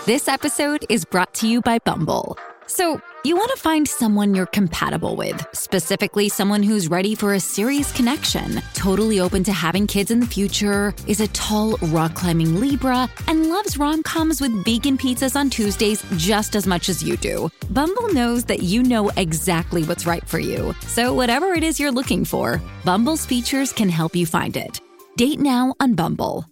This episode is brought to you by Bumble. So, you want to find someone you're compatible with, specifically someone who's ready for a serious connection, totally open to having kids in the future, is a tall, rock-climbing Libra, and loves rom-coms with vegan pizzas on Tuesdays just as much as you do. Bumble knows that you know exactly what's right for you. So whatever it is you're looking for, Bumble's features can help you find it. Date now on Bumble.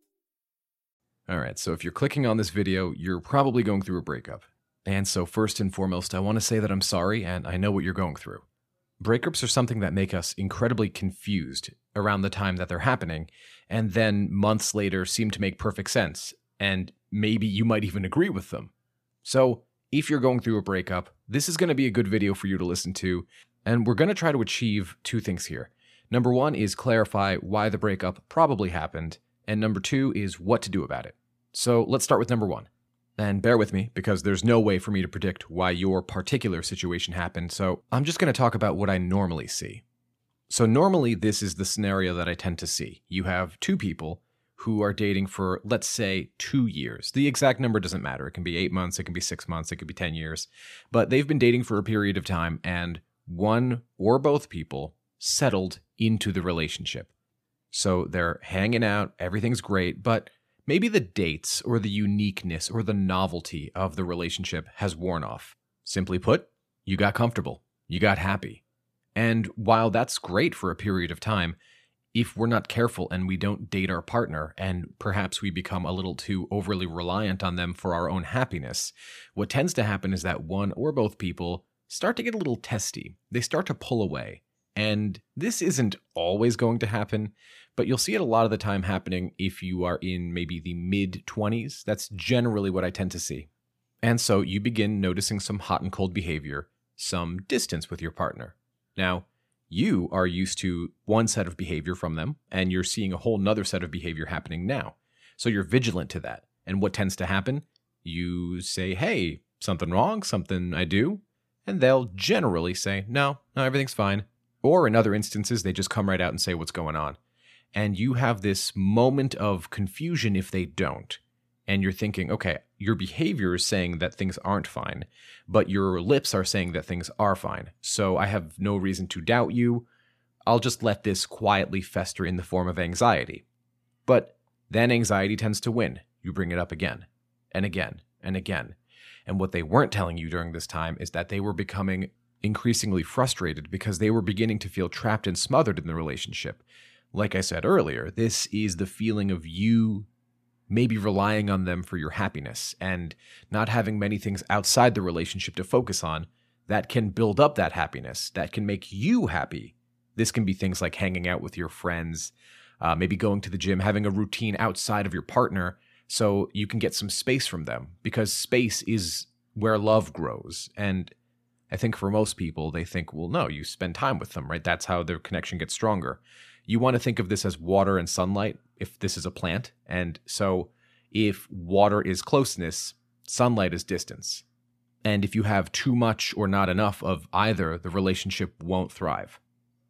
All right, so if you're clicking on this video, you're probably going through a breakup. And so first and foremost, I want to say that I'm sorry and I know what you're going through. Breakups are something that make us incredibly confused around the time that they're happening, and then months later seem to make perfect sense, and maybe you might even agree with them. So if you're going through a breakup, this is going to be a good video for you to listen to, and we're going to try to achieve two things here. Number one is clarify why the breakup probably happened, and number two is what to do about it. So let's start with number one. And bear with me, because there's no way for me to predict why your particular situation happened, so I'm just going to talk about what I normally see. So normally, this is the scenario that I tend to see. You have two people who are dating for, let's say, 2 years. The exact number doesn't matter. It can be 8 months, it can be 6 months, it could be 10 years. But they've been dating for a period of time, and one or both people settled into the relationship. So they're hanging out, everything's great, but maybe the dates or the uniqueness or the novelty of the relationship has worn off. Simply put, you got comfortable, you got happy. And while that's great for a period of time, if we're not careful and we don't date our partner and perhaps we become a little too overly reliant on them for our own happiness, what tends to happen is that one or both people start to get a little testy. They start to pull away. And this isn't always going to happen, but you'll see it a lot of the time happening if you are in maybe the mid-20s. That's generally what I tend to see. And so you begin noticing some hot and cold behavior, some distance with your partner. Now, you are used to one set of behavior from them, and you're seeing a whole nother set of behavior happening now. So you're vigilant to that. And what tends to happen? You say, hey, something wrong, something I do? And they'll generally say, no, everything's fine. Or in other instances, they just come right out and say what's going on. And you have this moment of confusion if they don't. And you're thinking, okay, your behavior is saying that things aren't fine, but your lips are saying that things are fine. So I have no reason to doubt you. I'll just let this quietly fester in the form of anxiety. But then anxiety tends to win. You bring it up again and again and again. And what they weren't telling you during this time is that they were becoming increasingly frustrated because they were beginning to feel trapped and smothered in the relationship. Like I said earlier, this is the feeling of you maybe relying on them for your happiness and not having many things outside the relationship to focus on that can build up that happiness, that can make you happy. This can be things like hanging out with your friends, maybe going to the gym, having a routine outside of your partner so you can get some space from them, because space is where love grows. And I think for most people, they think, well, no, you spend time with them, right? That's how their connection gets stronger. You want to think of this as water and sunlight, if this is a plant. And so if water is closeness, sunlight is distance. And if you have too much or not enough of either, the relationship won't thrive.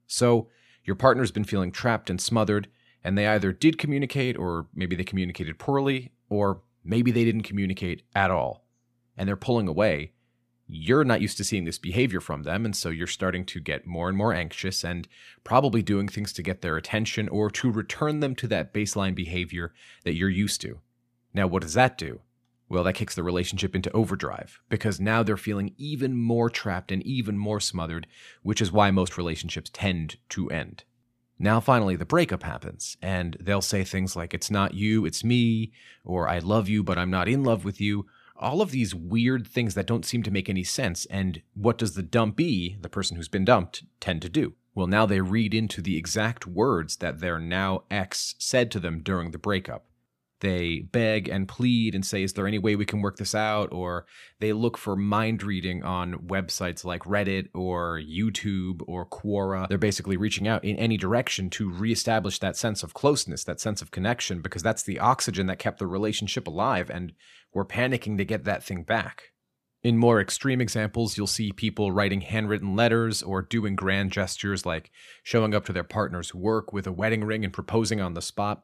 So your partner's been feeling trapped and smothered, and they either did communicate, or maybe they communicated poorly, or maybe they didn't communicate at all. And they're pulling away. You're not used to seeing this behavior from them, and so you're starting to get more and more anxious and probably doing things to get their attention or to return them to that baseline behavior that you're used to. Now, what does that do? Well, that kicks the relationship into overdrive, because now they're feeling even more trapped and even more smothered, which is why most relationships tend to end. Now, finally, the breakup happens, and they'll say things like, it's not you, it's me, or I love you, but I'm not in love with you. All of these weird things that don't seem to make any sense. And what does the dumpee, the person who's been dumped, tend to do? Well, now they read into the exact words that their now ex said to them during the breakup. They beg and plead and say, is there any way we can work this out? Or they look for mind reading on websites like Reddit or YouTube or Quora. They're basically reaching out in any direction to reestablish that sense of closeness, that sense of connection, because that's the oxygen that kept the relationship alive, and we're panicking to get that thing back. In more extreme examples, you'll see people writing handwritten letters or doing grand gestures like showing up to their partner's work with a wedding ring and proposing on the spot.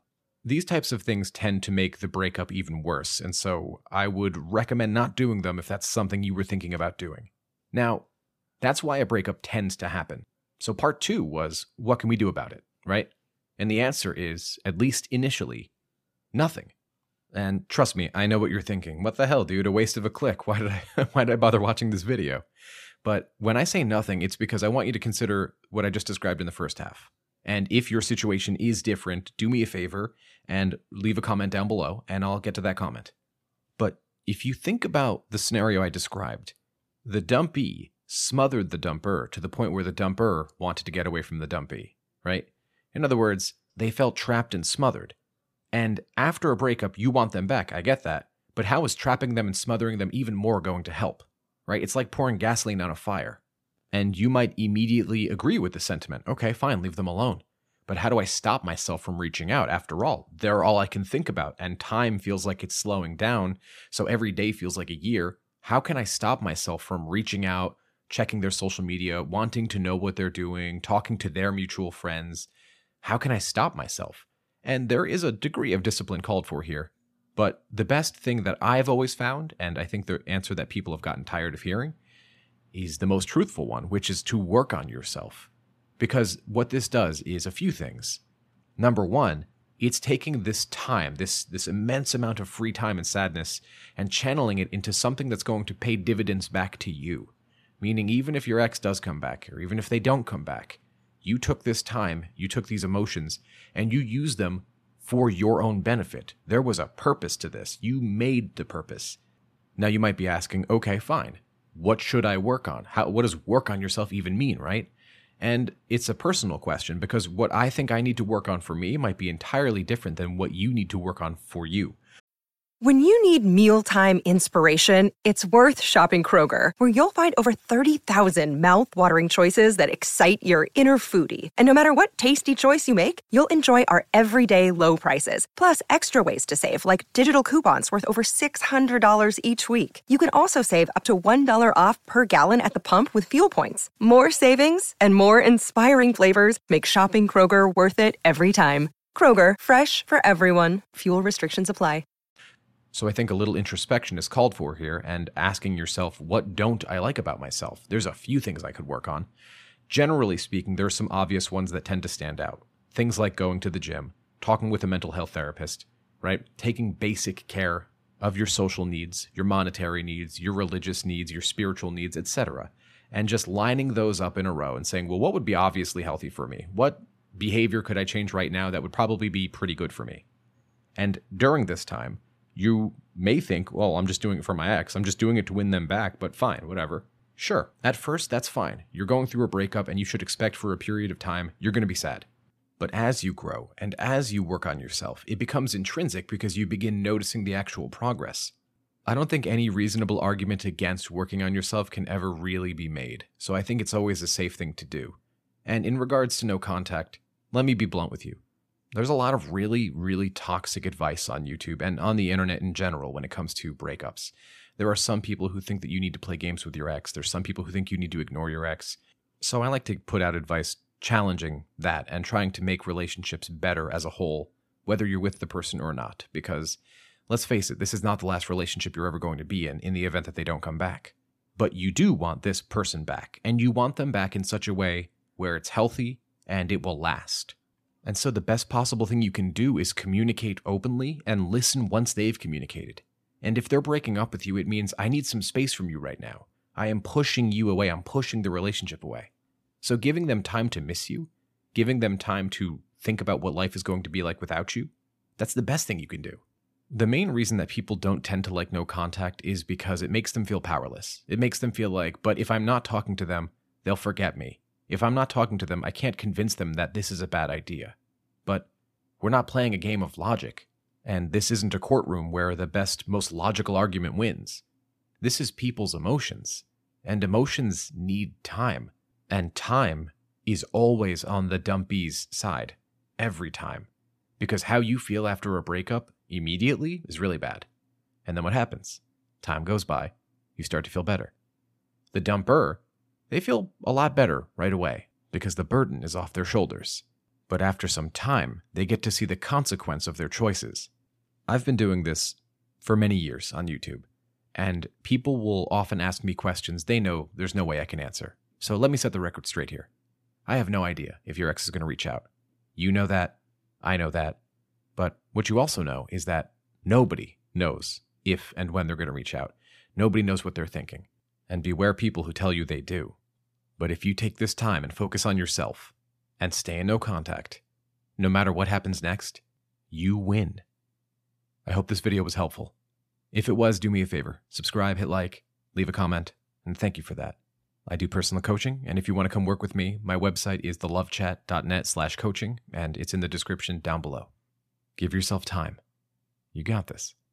these types of things tend to make the breakup even worse, and so I would recommend not doing them if that's something you were thinking about doing. Now, that's why a breakup tends to happen. So part 2 was, what can we do about it, right? And the answer is, at least initially, nothing. And trust me, I know what you're thinking. What the hell, dude? A waste of a click. Why did I bother watching this video? But when I say nothing, it's because I want you to consider what I just described in the first half. And if your situation is different, do me a favor and leave a comment down below, and I'll get to that comment. But if you think about the scenario I described, the dumpee smothered the dumper to the point where the dumper wanted to get away from the dumpee, right? In other words, they felt trapped and smothered. And after a breakup, you want them back. I get that. But how is trapping them and smothering them even more going to help, right? It's like pouring gasoline on a fire. And you might immediately agree with the sentiment. Okay, fine, leave them alone. But how do I stop myself from reaching out? After all, they're all I can think about, and time feels like it's slowing down, so every day feels like a year. How can I stop myself from reaching out, checking their social media, wanting to know what they're doing, talking to their mutual friends? How can I stop myself? And there is a degree of discipline called for here. But the best thing that I've always found, and I think the answer that people have gotten tired of hearing, is the most truthful one, which is to work on yourself. Because what this does is a few things. Number one, it's taking this time, this immense amount of free time and sadness, and channeling it into something that's going to pay dividends back to you. Meaning even if your ex does come back, or even if they don't come back, you took this time, you took these emotions, and you used them for your own benefit. There was a purpose to this. You made the purpose. Now you might be asking, okay, fine. What should I work on? What does work on yourself even mean, right? And it's a personal question, because what I think I need to work on for me might be entirely different than what you need to work on for you. When you need mealtime inspiration, it's worth shopping Kroger, where you'll find over 30,000 mouth-watering choices that excite your inner foodie. And no matter what tasty choice you make, you'll enjoy our everyday low prices, plus extra ways to save, like digital coupons worth over $600 each week. You can also save up to $1 off per gallon at the pump with fuel points. More savings and more inspiring flavors make shopping Kroger worth it every time. Kroger, fresh for everyone. Fuel restrictions apply. So I think a little introspection is called for here, and asking yourself, what don't I like about myself? There's a few things I could work on. Generally speaking, there are some obvious ones that tend to stand out. Things like going to the gym, talking with a mental health therapist, right? Taking basic care of your social needs, your monetary needs, your religious needs, your spiritual needs, etc. And just lining those up in a row and saying, well, what would be obviously healthy for me? What behavior could I change right now that would probably be pretty good for me? And during this time, you may think, well, I'm just doing it for my ex. I'm just doing it to win them back, but fine, whatever. Sure, at first, that's fine. You're going through a breakup, and you should expect for a period of time, you're going to be sad. But as you grow, and as you work on yourself, it becomes intrinsic because you begin noticing the actual progress. I don't think any reasonable argument against working on yourself can ever really be made, so I think it's always a safe thing to do. And in regards to no contact, let me be blunt with you. There's a lot of really, really toxic advice on YouTube and on the internet in general when it comes to breakups. There are some people who think that you need to play games with your ex. There's some people who think you need to ignore your ex. So I like to put out advice challenging that and trying to make relationships better as a whole, whether you're with the person or not. Because let's face it, this is not the last relationship you're ever going to be in the event that they don't come back. But you do want this person back, and you want them back in such a way where it's healthy and it will last. And so the best possible thing you can do is communicate openly and listen once they've communicated. And if they're breaking up with you, it means I need some space from you right now. I am pushing you away. I'm pushing the relationship away. So giving them time to miss you, giving them time to think about what life is going to be like without you, that's the best thing you can do. The main reason that people don't tend to like no contact is because it makes them feel powerless. It makes them feel like, but if I'm not talking to them, they'll forget me. If I'm not talking to them, I can't convince them that this is a bad idea. But we're not playing a game of logic, and this isn't a courtroom where the best, most logical argument wins. This is people's emotions, and emotions need time, and time is always on the dumpee's side, every time. Because how you feel after a breakup immediately is really bad. And then what happens? Time goes by, you start to feel better. The dumper, they feel a lot better right away because the burden is off their shoulders. But after some time, they get to see the consequence of their choices. I've been doing this for many years on YouTube, and people will often ask me questions they know there's no way I can answer. So let me set the record straight here. I have no idea if your ex is going to reach out. You know that, I know that, but what you also know is that nobody knows if and when they're going to reach out. Nobody knows what they're thinking. And beware people who tell you they do. But if you take this time and focus on yourself and stay in no contact, no matter what happens next, you win. I hope this video was helpful. If it was, do me a favor. Subscribe, hit like, leave a comment, and thank you for that. I do personal coaching, and if you want to come work with me, my website is thelovechat.net/coaching, and it's in the description down below. Give yourself time. You got this.